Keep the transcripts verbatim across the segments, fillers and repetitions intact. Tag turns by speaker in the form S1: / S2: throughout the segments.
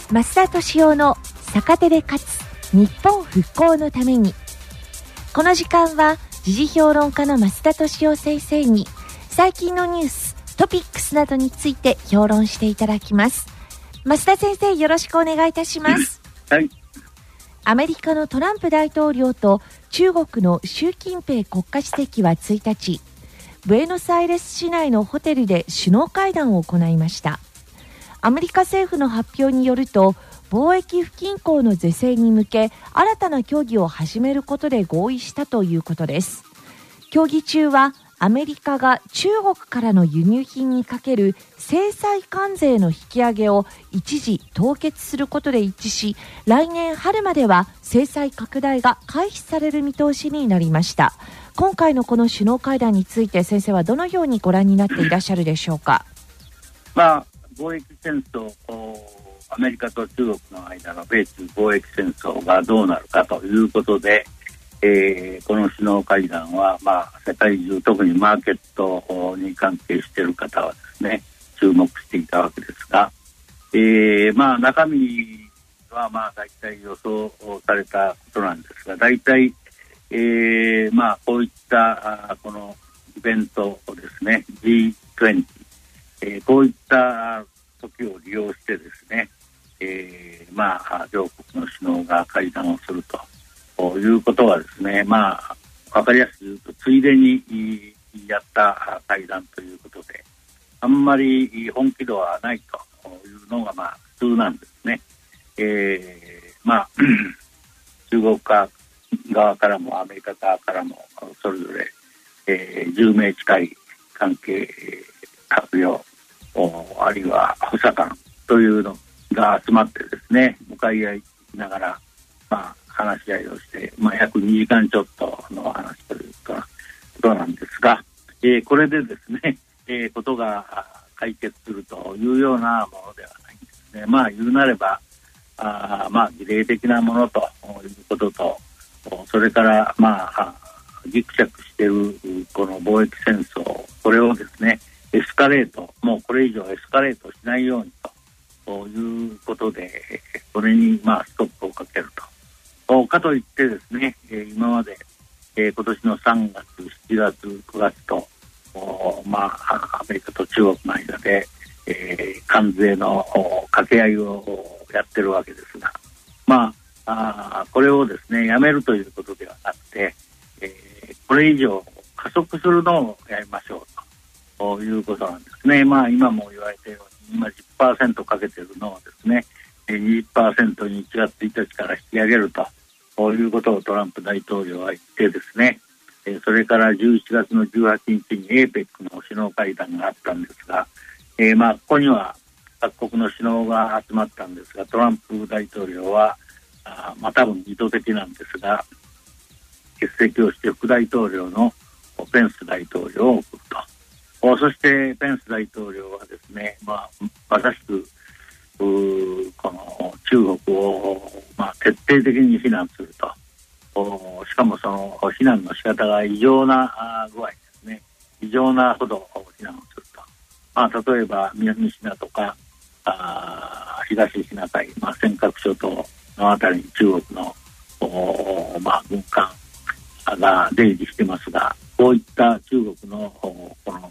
S1: 増田俊夫の逆手で勝つ日本復興のために。この時間は時事評論家の増田俊夫先生に最近のニューストピックスなどについて評論していただきます。増田先生、よろしくお願いいたします。
S2: はい。
S1: アメリカのトランプ大統領と中国の習近平国家主席はついたち、ブエノスアイレス市内のホテルで首脳会談を行いました。アメリカ政府の発表によると、貿易不均衡の是正に向け新たな協議を始めることで合意したということです。協議中はアメリカが中国からの輸入品にかける制裁関税の引き上げを一時凍結することで一致し、来年春までは制裁拡大が回避される見通しになりました。今回のこの首脳会談について先生はどのようにご覧になっていらっしゃるでしょうか。
S2: まあ、貿易戦争、アメリカと中国の間の米中貿易戦争がどうなるかということで、えー、この首脳会談は、まあ、世界中特にマーケットに関係している方はですね、注目していたわけですが、えー、まあ中身はまあ大体予想されたことなんですが、大体、えー、まあこういったこのイベントをですね ジーにじゅう、えー、こういった時を利用してですね、えー、まあ両国の首脳が会談をするとということはですね、まあ分かりやすく言うとついでにやった会談ということで、あんまり本気度はないというのがまあ普通なんですね。えー、まあ中国側からもアメリカ側からもそれぞれ、えー、じゅうめい近い関係閣僚あるいは補佐官というのが集まってですね、向かい合いながらまあ話し合いをして、まあ、約にじかんちょっとの話というかことなんですが、えー、これでですね、えー、ことが解決するというようなものではないんですね。まあ言うなればあまあ儀礼的なものということと、それからまあぎくしゃくしているこの貿易戦争、これをですねエスカレート、もうこれ以上エスカレートしないようにということで、これにまあストップをかけると。かといってですね、今まで今年のさんがつ、しちがつ、くがつとまあアメリカと中国の間で、えー、関税の掛け合いをやってるわけですが、まあ、あこれをですねやめるということではなくて、えー、これ以上加速するのをやりましょうということなんですね。まあ今も言われたように今 じゅっパーセント かけているのをですね にじゅっパーセント にいちがつついたちから引き上げるとこういうことをトランプ大統領は言ってですね、それからじゅういちがつのじゅうはちにちに エーペック の首脳会談があったんですが、えー、まあここには各国の首脳が集まったんですが、トランプ大統領はあまあ多分意図的なんですが欠席をして副大統領のペンス大統領を送ると。そしてペンス大統領はですね、まあまさしくこの中国を、まあ、徹底的に非難すると。しかもその非難の仕方が異常な具合ですね、異常なほど非難をすると。まあ、例えば南シナとかあ東シナ海、まあ、尖閣諸島のあたりに中国の、まあ、軍艦が出入りしてますが、こういった中国のこの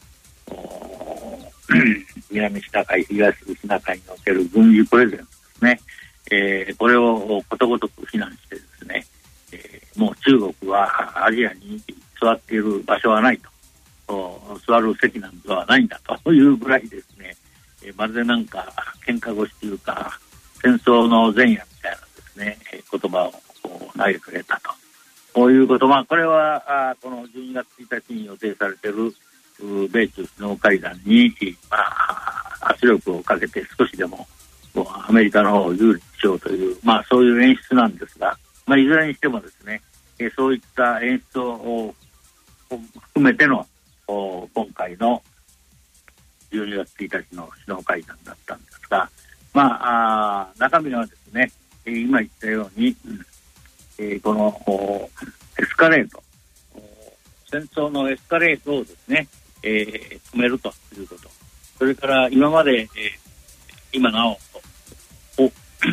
S2: 南シナ海、東シナ海における軍事プレゼンスですね、えー、これをことごとく非難してですね、えー、もう中国はアジアに座っている場所はないと、座る席なんではないんだというぐらいですね、えー、まるでなんか喧嘩腰というか戦争の前夜みたいなですね、言葉をこう投げかけたと。こういうこと、まあ、これはあこのじゅうにがつついたちに予定されている米中首脳会談に、まあ、圧力をかけて少しでもアメリカの方を有利にしようという、まあ、そういう演出なんですが、まあ、いずれにしてもですね、えそういった演出を含めての今回のじゅうにがつついたちの首脳会談だったんですが、まあ、あ中身はですね、今言ったように、うんえー、このエスカレート、戦争のエスカレートをですね、えー、止めるということ、それから今まで、えー、今なお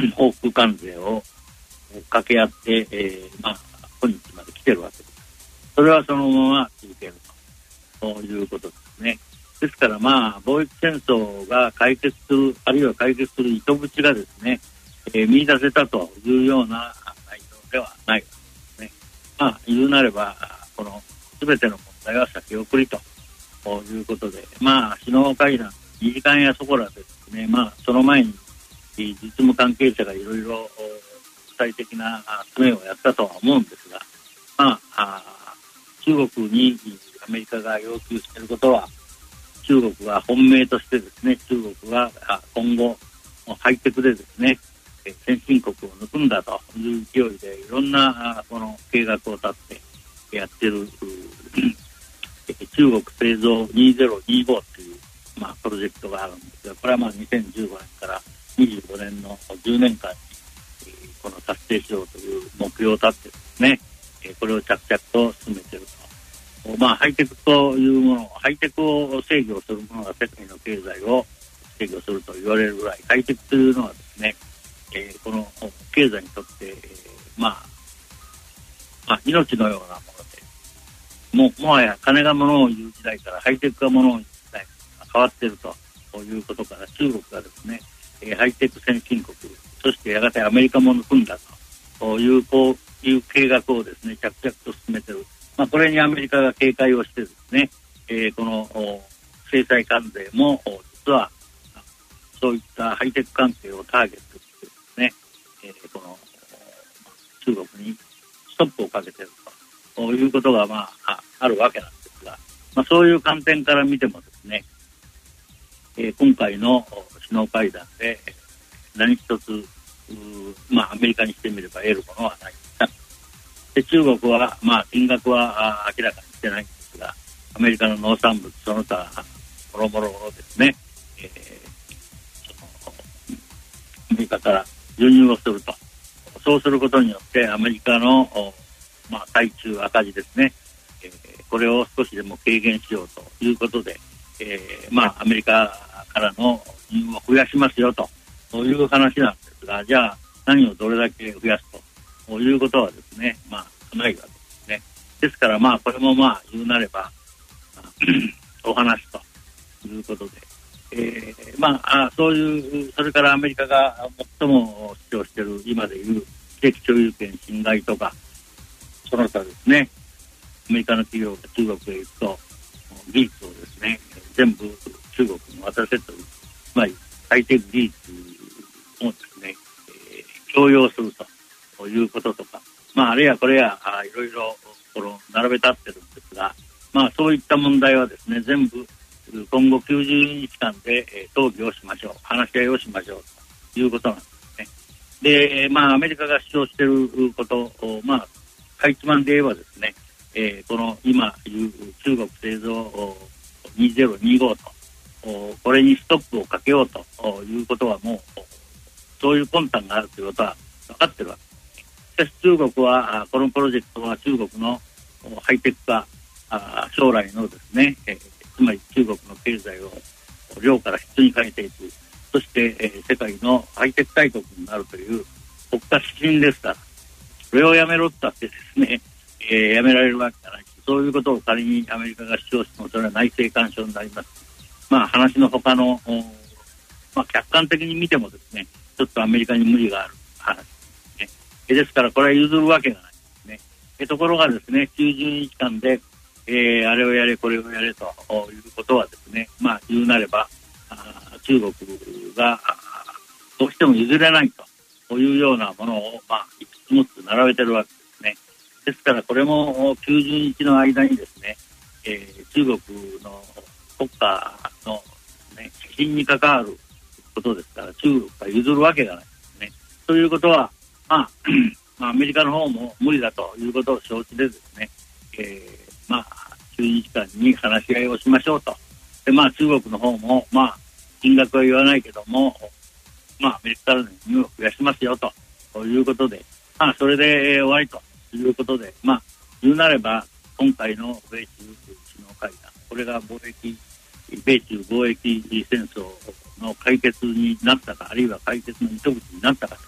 S2: 報復関税を掛け合って、えー、まあ今日まで来てるわけです。それはそのまま続けるということですね。ですからまあ貿易戦争が解決する、あるいは解決する糸口がですね、えー、見出せたというような内容ではないですね。まあ言うなればこの全ての問題は先送りということで、まあ首脳会談にじかんやそこらでですね、まあその前に実務関係者がいろいろ具体的な詰めをやったとは思うんですが、まあ中国にアメリカが要求していることは、中国は本命としてですね、中国は今後ハイテクでですね、先進国を抜くんだという勢いでいろんなこの計画を立ってやってる中国製造にせんにじゅうごという、まあ、プロジェクトがあるんですが、これはまあにせんじゅうごねんからにじゅうごねんのじゅうねんかんにこの達成しようという目標を立ってですね、これを着々と進めていると。まあハイテクというもの、ハイテクを制御するものが世界の経済を制御すると言われるぐらい、ハイテクというのはですね、えー、この経済にとって、えー、まあ、まあ命のようなもので、もうもはや金が物を言う時代からハイテクが物を言う時代が変わっているということから、中国がですね、えー、ハイテク先進国、そしてやがてアメリカも抜くんだというこういう計画をですね、着々と進めている。まあ、これにアメリカが警戒をしてですね、えー、この制裁関税も実はそういったハイテク関係をターゲットにしてですね、えー、この中国にストップをかけているということが、まあ、あるわけなんですが、まあ、そういう観点から見てもですね、えー、今回の首脳会談で何一つ、まあ、アメリカにしてみれば得るものはない。で中国は、まあ、金額は明らかにしてないんですが、アメリカの農産物、その他、もろもろをですね、えー、そのアメリカから輸入をすると。そうすることによって、アメリカの、まあ、対中赤字ですね、えー、これを少しでも軽減しようということで、えー、まあ、アメリカからの輸入を増やしますよと、そういう話なんですが、じゃあ、何をどれだけ増やすと。ということはですね、まあ、ないわけですね。ですから、まあ、これもまあ、言うなれば、まあ、お話ということで、えー、まあ、そういう、それからアメリカが最も主張している、今でいう、知的所有権侵害とか、その他ですね、アメリカの企業が中国へ行くと、技術をですね、全部中国に渡せという、つまり、ハイテク技術をですね、えー、強要すると。ということとか、まあ、あるいはこれやあいろいろこの並べ立ってるんですが、まあ、そういった問題はですね、全部今後きゅうじゅうにちかんで、えー、討議をしましょう、話し合いをしましょうということなんですね。で、まあ、アメリカが主張していることを、まあ、かいつまんで言えばですね、えー、この今言う中国製造にせんにじゅうごと、これにストップをかけようということはもう、そういう魂胆があるということは分かってるわけです。しかし中国はこのプロジェクトは中国のハイテク化、将来のですね、えー、つまり中国の経済を量から質に変えていく、そして、えー、世界のハイテク大国になるという国家指針ですから、それをやめろったってですね、えー、やめられるわけじゃないし、そういうことを仮にアメリカが主張してもそれは内政干渉になります。まあ話の他の、まあ、客観的に見てもですね、ちょっとアメリカに無理がある話。ですからこれは譲るわけがないですね。えところがですね、きゅうじゅうにちかんで、えー、あれをやれこれをやれということはですね、まあ言うなれば中国がどうしても譲れないというようなものをまあいくつもつ並べてるわけですね。ですからこれもきゅうじゅうにちの間にですね、えー、中国の国家の、ね、指針に関わることですから、中国が譲るわけがないですね。ということはまあ、まあ、アメリカの方も無理だということを承知でですね、えー、まあ、じゅうにじかんに話し合いをしましょうと。で、まあ、中国の方も、まあ、金額は言わないけども、まあ、アメリカからの輸入を増やしますよと、ということで、まあ、それで終わりということで、まあ、言うなれば、今回の米中首脳会談、これが貿易、米中貿易戦争の解決になったか、あるいは解決の糸口になったかと。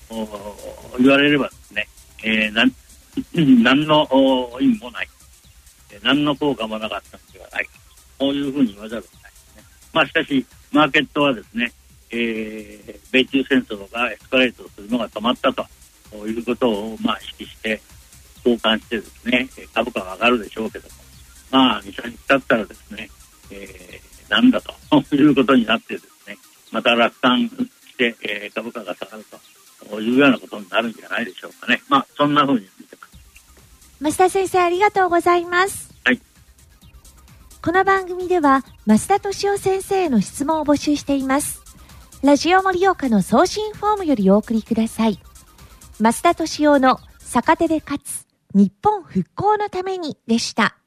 S2: 言われればですね、えー、なん何の意味もない、何の効果もなかったのではないか、こういうふうに言わざるを得ないですね。まあ、しかしマーケットはですね、えー、米中戦争がエスカレートするのが止まったということを、まあ、意識して交換してですね、株価が上がるでしょうけども、まあ、に、さんにち経ったらですね、えー、なんだということになってですね、また落胆して、えー、株価が下がるというようなことになるんじゃないでしょうかね。まあ、そんなふうに見てます。
S1: 増田先生、ありがとうございます。
S2: はい。
S1: この番組では増田俊夫先生への質問を募集しています。ラジオ盛岡の送信フォームよりお送りください。増田俊夫の逆手で勝つ日本復興のためにでした。